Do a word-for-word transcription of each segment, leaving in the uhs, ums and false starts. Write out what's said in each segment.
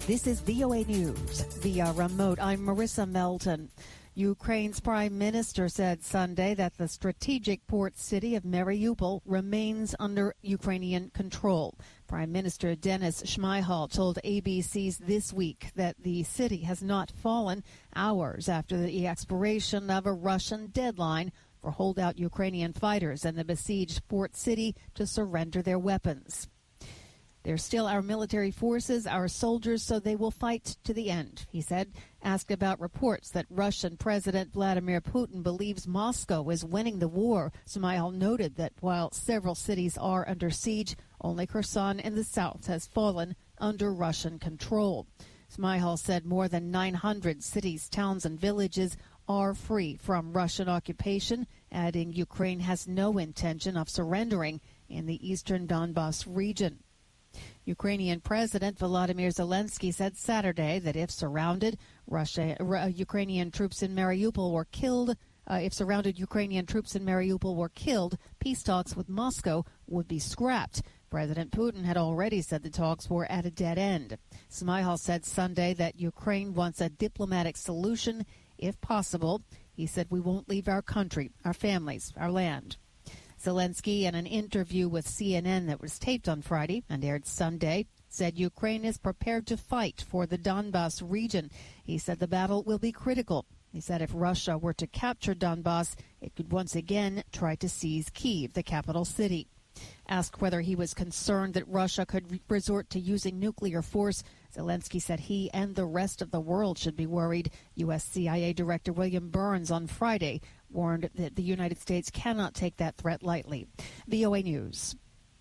This is V O A News via remote. I'm Marissa Melton. Ukraine's prime minister said Sunday that the strategic port city of Mariupol remains under Ukrainian control. Prime Minister Denis Shmyhal told A B C's This Week that the city has not fallen hours after the expiration of a Russian deadline for holdout Ukrainian fighters in the besieged port city to surrender their weapons. They're still our military forces, our soldiers, so they will fight to the end, he said. Asked about reports that Russian President Vladimir Putin believes Moscow is winning the war, Shmyhal noted that while several cities are under siege, only Kherson in the south has fallen under Russian control. Shmyhal said more than nine hundred cities, towns, and villages are free from Russian occupation, adding Ukraine has no intention of surrendering in the eastern Donbas region. Ukrainian President Volodymyr Zelensky said Saturday that if surrounded, Russia, uh, Ukrainian troops in Mariupol were killed. Uh, if surrounded Ukrainian troops in Mariupol were killed, peace talks with Moscow would be scrapped. President Putin had already said the talks were at a dead end. Shmyhal said Sunday that Ukraine wants a diplomatic solution, if possible. He said, "We won't leave our country, our families, our land." Zelensky, in an interview with C N N that was taped on Friday and aired Sunday, said Ukraine is prepared to fight for the Donbas region. He said the battle will be critical. He said if Russia were to capture Donbas, it could once again try to seize Kyiv, the capital city. Asked whether he was concerned that Russia could resort to using nuclear force, Zelensky said he and the rest of the world should be worried. U S C I A Director William Burns on Friday warned that the United States cannot take that threat lightly. V O A News.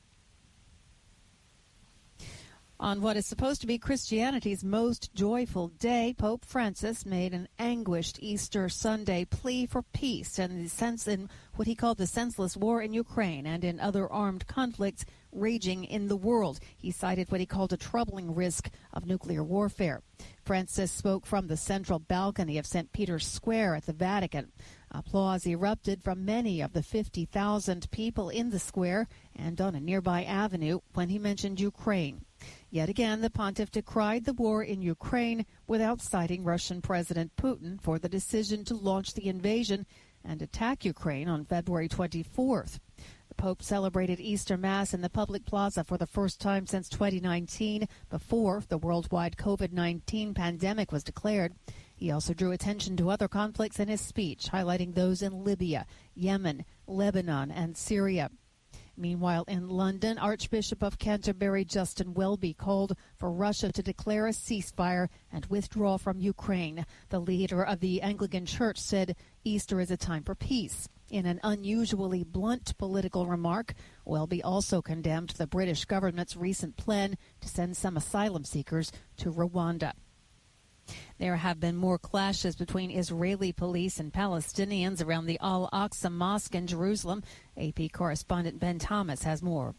On what is supposed to be Christianity's most joyful day, Pope Francis made an anguished Easter Sunday plea for peace and the sense in what he called the senseless war in Ukraine and in other armed conflicts raging in the world. He cited what he called a troubling risk of nuclear warfare. Francis spoke from the central balcony of Saint Peter's Square at the Vatican. Applause erupted from many of the fifty thousand people in the square and on a nearby avenue when he mentioned Ukraine. Yet again, the pontiff decried the war in Ukraine without citing Russian President Putin for the decision to launch the invasion and attack Ukraine on February twenty-fourth. The Pope celebrated Easter Mass in the public plaza for the first time since twenty nineteen, before the worldwide COVID nineteen pandemic was declared. He also drew attention to other conflicts in his speech, highlighting those in Libya, Yemen, Lebanon, and Syria. Meanwhile, in London, Archbishop of Canterbury Justin Welby called for Russia to declare a ceasefire and withdraw from Ukraine. The leader of the Anglican Church said Easter is a time for peace. In an unusually blunt political remark, Welby also condemned the British government's recent plan to send some asylum seekers to Rwanda. There have been more clashes between Israeli police and Palestinians around the Al-Aqsa Mosque in Jerusalem. A P correspondent Ben Thomas has more.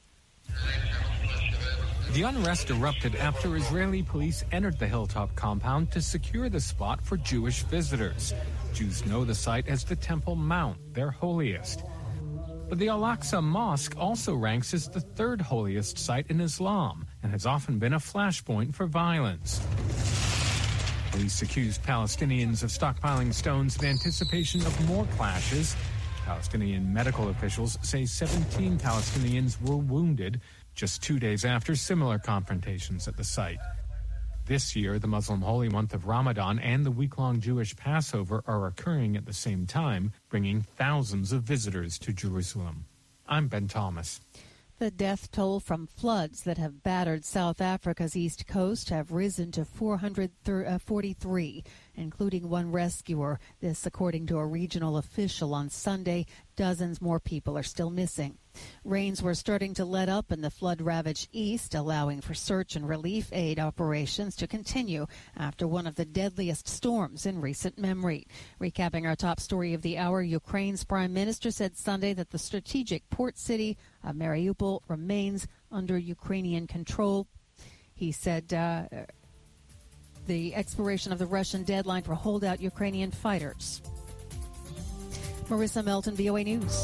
The unrest erupted after Israeli police entered the hilltop compound to secure the spot for Jewish visitors. Jews know the site as the Temple Mount, their holiest. But the Al-Aqsa Mosque also ranks as the third holiest site in Islam and has often been a flashpoint for violence. Police accused Palestinians of stockpiling stones in anticipation of more clashes. Palestinian medical officials say seventeen Palestinians were wounded just two days after similar confrontations at the site. This year, the Muslim holy month of Ramadan and the week-long Jewish Passover are occurring at the same time, bringing thousands of visitors to Jerusalem. I'm Ben Thomas. The death toll from floods that have battered South Africa's east coast have risen to four hundred forty-three, including one rescuer. This, according to a regional official on Sunday. Dozens more people are still missing. Rains were starting to let up in the flood-ravaged east, allowing for search and relief aid operations to continue after one of the deadliest storms in recent memory. Recapping our top story of the hour, Ukraine's prime minister said Sunday that the strategic port city of Mariupol remains under Ukrainian control. He said uh, the expiration of the Russian deadline for holdout Ukrainian fighters. Marissa Melton, V O A News.